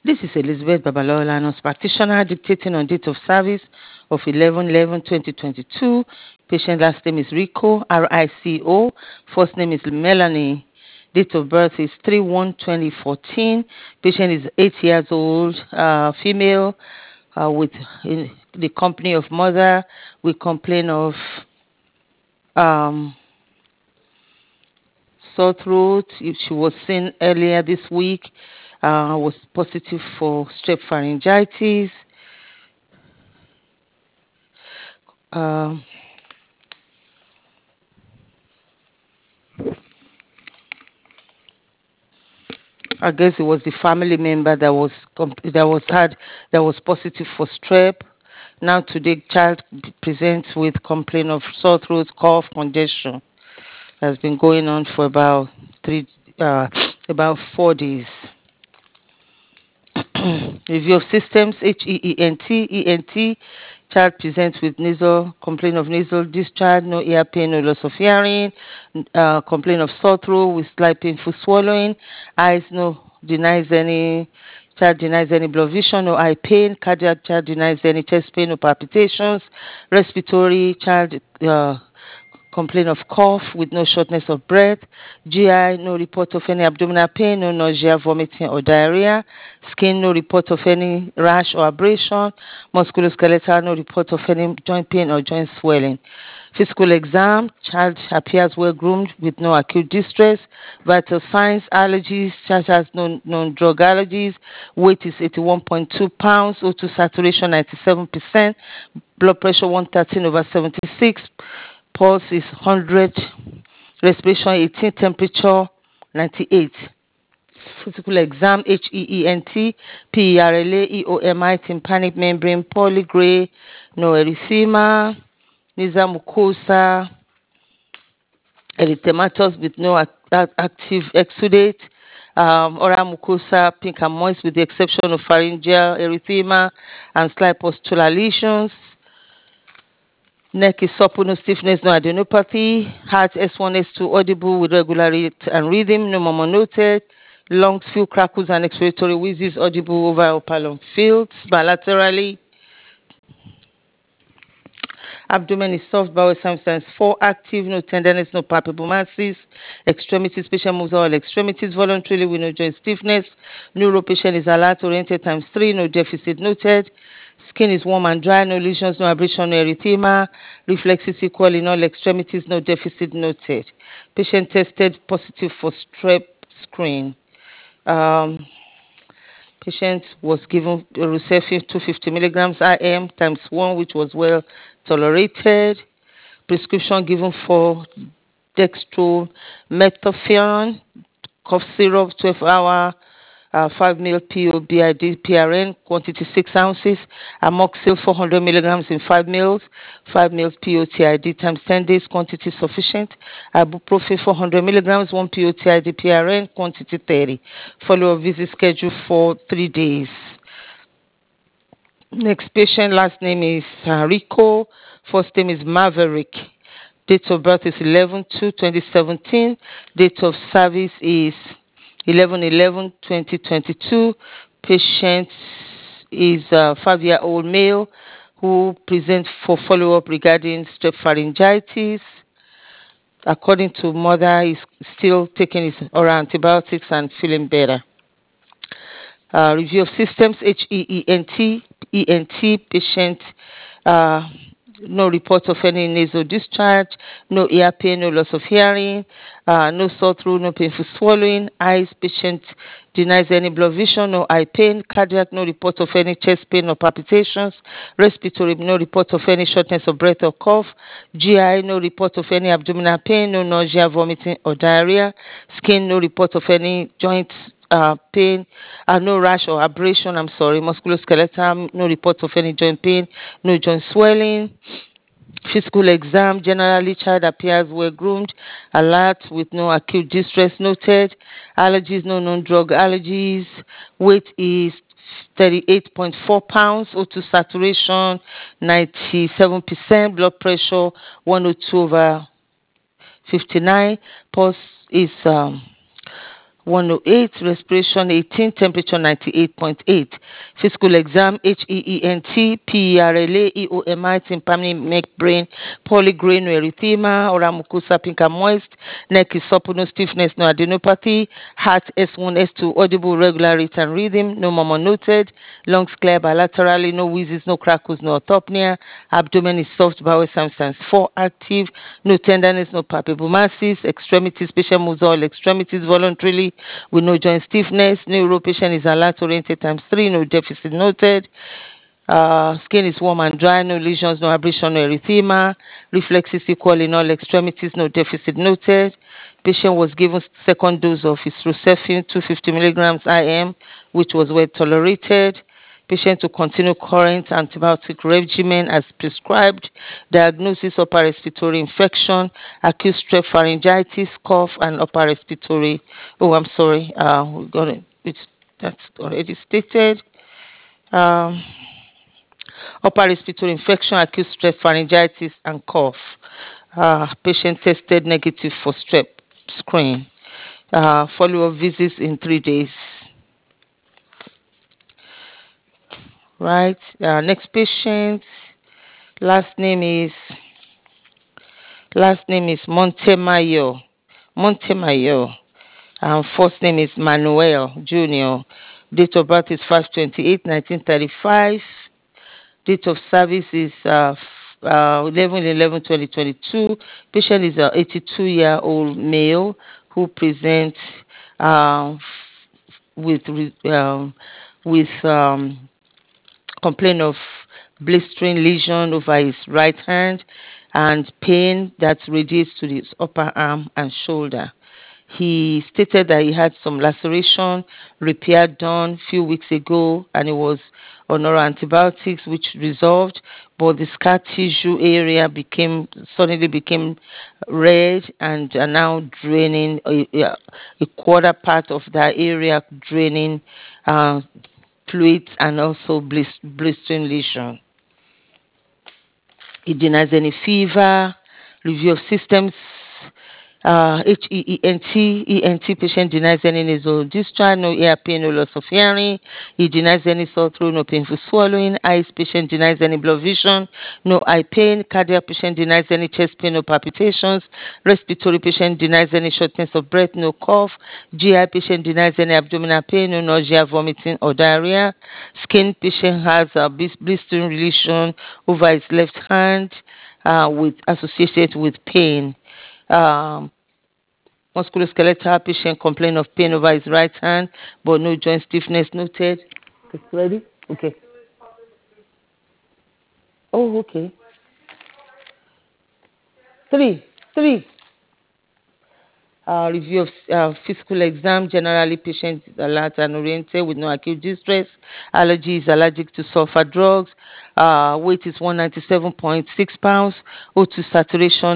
This is Elizabeth Babalola, nurse practitioner, dictating on date of service of 11/11/2022. Patient last name is Rico, R-I-C-O. First name is Melanie. Date of birth is 3/1/2014. Patient is 8 years old, female, with in the company of mother. We complain of um, sore throat. She was seen earlier this week. Was positive for strep pharyngitis. Um, I guess it was the family member that was that was positive for strep. Now today, child presents with complaint of sore throat, cough, congestion. Has been going on for three, uh, about 4 days. Review of systems, HEENT. Child presents with nasal, complaint of nasal discharge, no ear pain, no loss of hearing, complaint of sore throat with slight painful swallowing, eyes, no, denies any, child denies any blood vision, no eye pain, cardiac, child denies any chest pain, no palpitations, respiratory, child, complain of cough with no shortness of breath, GI, no report of any abdominal pain, no nausea, vomiting, or diarrhea, skin, no report of any rash or abrasion, musculoskeletal, no report of any joint pain or joint swelling. Physical exam, child appears well groomed with no acute distress. Vital signs, allergies, child has no known drug allergies. Weight is 81.2 pounds, O2 saturation 97%, blood pressure 113/76, pulse is 100, respiration 18, temperature 98. Physical exam, HEENT, PERLA, EOMI, tympanic membrane, polygray, no erythema, nasal mucosa, erythematous with no active exudate, oral mucosa, pink and moist with the exception of pharyngeal erythema and slight postural lesions. Neck is supple, no stiffness, no adenopathy. Heart S1, S2 audible with regular rate and rhythm, no murmur noted. Lungs feel crackles and expiratory wheezes audible over upper lung fields bilaterally. Abdomen is soft, bowel sometimes 4 active, no tenderness, no palpable masses. Extremities, patient moves all extremities voluntarily with no joint stiffness. Neuro patient is alert, oriented times 3, no deficit noted. Skin is warm and dry, no lesions, no abrasion, no erythema. Reflexes equal in all extremities, no deficit noted. Patient tested positive for strep screen. Um, Patient was given Rucefin 250 milligrams IM times 1, which was well tolerated. Prescription given for dextromethorphan, cough syrup, 12-hour, 5 ml PO BID PRN, quantity 6 ounces. Amoxil 400 milligrams in 5 mils, 5 mils PO TID times 10 days, quantity sufficient. Ibuprofen 400 milligrams, 1 PO TID PRN, quantity 30. Follow-up visit schedule for 3 days. Next patient, last name is Rico, first name is Maverick. Date of birth is 11/2/2017. Date of service is 11/11/2022. Patient is a 5-year-old male who presents for follow-up regarding strep pharyngitis. According to mother, he's still taking his oral antibiotics and feeling better. Review of systems, HEENT, patient, uh, no report of any nasal discharge, no ear pain, no loss of hearing, no sore throat, no painful swallowing. Eyes, patient denies any blood vision, no eye pain. Cardiac, no report of any chest pain or palpitations. Respiratory, no report of any shortness of breath or cough. GI, no report of any abdominal pain, no nausea, vomiting or diarrhea. Skin, no report of any joint pain, no rash or abrasion, I'm sorry, musculoskeletal, no report of any joint pain, no joint swelling. Physical exam, generally child appears well groomed, alert with no acute distress noted. Allergies, no known drug allergies. Weight is 38.4 pounds, O2 saturation 97%, blood pressure 102/59, pulse is 108, respiration 18, temperature 98.8. Physical exam HEENT, PERLA, EOMI, tympanic neck brain, polygrain erythema, oral mucosa pink and moist, neck is supple, no stiffness, no adenopathy, heart S1, S2, audible regular rate and rhythm, no murmur noted, lungs clear bilaterally, no wheezes, no crackles, no orthopnea, abdomen is soft, bowel signs 4 active, no tenderness, no palpable masses, extremities, patient moves all extremities voluntarily with no joint stiffness, neuro patient is alert oriented times 3, no deficit noted. Skin is warm and dry, no lesions, no abrasion, no erythema. Reflexes equal in all extremities, no deficit noted. Patient was given second dose of istrocephin, 250 milligrams IM, which was well tolerated. Patient to continue current antibiotic regimen as prescribed. Diagnosis upper respiratory infection, acute strep pharyngitis, cough, and upper respiratory. Oh, I'm sorry. We got it. That's already stated. Um, Upper respiratory infection, acute strep pharyngitis, and cough. Patient tested negative for strep screen. Follow-up visits in 3 days. Right. Next patient. Last name is Montemayor. Montemayor. First name is Manuel Junior. Date of birth is 5/28, 1935. Date of service is 11/11/2022. Patient is an 82-year-old male who presents with complaint of blistering lesion over his right hand and pain that radiates to his upper arm and shoulder. He stated that he had some laceration repair done a few weeks ago and he was on oral antibiotics which resolved, but the scar tissue area suddenly became red and are now draining a quarter part of that area, draining uh, fluids and also blistering lesion. It denies any fever, review of systems, HEENT patient denies any nasal discharge, no ear pain, no loss of hearing. He denies any sore throat, no painful swallowing. Eyes patient denies any blood vision, no eye pain. Cardiac patient denies any chest pain, no palpitations. Respiratory patient denies any shortness of breath, no cough. GI patient denies any abdominal pain, no nausea, vomiting, or diarrhea. Skin patient has a blistering lesion over his left hand with associated with pain. Um, Musculoskeletal patient complain of pain over his right hand, but no joint stiffness noted. Okay, ready? Okay. Oh, okay. Three. Review of physical exam. Generally, patient is alert and oriented with no acute distress. Allergy is allergic to sulfur drugs. Weight is 197.6 pounds. O2 saturation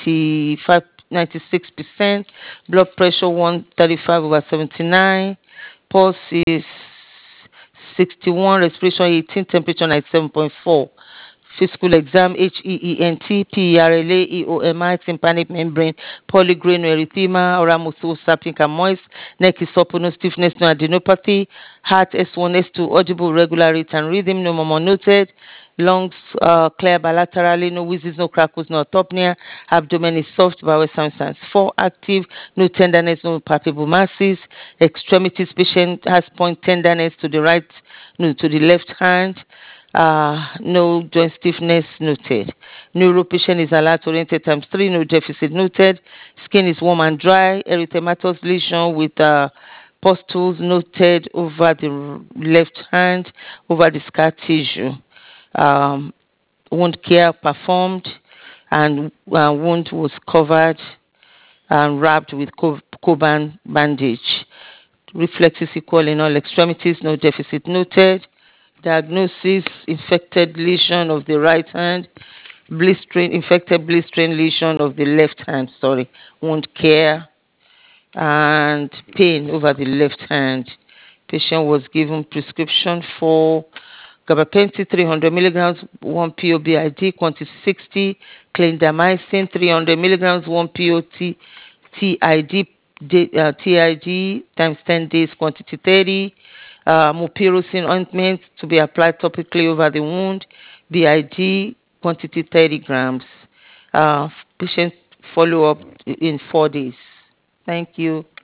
96%. Blood pressure 135/79. Pulse is 61. Respiration 18. Temperature 97.4. Physical exam HEENT, PERLA, EOMI, tympanic membrane, polygrain erythema, oral mucosa pink and moist, neck is supple, no stiffness, no adenopathy, heart S1, S2, audible regular rate and rhythm, no murmur noted, lungs clear bilaterally, no wheezes, no crackles, no orthopnea, abdomen is soft, bowel signs 4 active, no tenderness, no palpable masses, extremities patient has point tenderness to the right, no, to the left hand, no joint stiffness noted. Neuro patient is alert oriented times 3, no deficit noted. Skin is warm and dry. Erythematous lesion with pustules noted over the left hand, over the scar tissue. Um, Wound care performed and wound was covered and wrapped with Coban bandage. Reflexes equal in all extremities, no deficit noted. Diagnosis, infected lesion of the right hand, infected blistering lesion of the left hand, wound care, and pain over the left hand. Patient was given prescription for gabapentin 300 milligrams, 1 POBID, quantity 60, clindamycin 300 milligrams, 1 POT TID, TIG times 10 days, quantity 30. Mupirocin ointment to be applied topically over the wound, BIG, quantity 30 grams. Patient follow-up in 4 days. Thank you.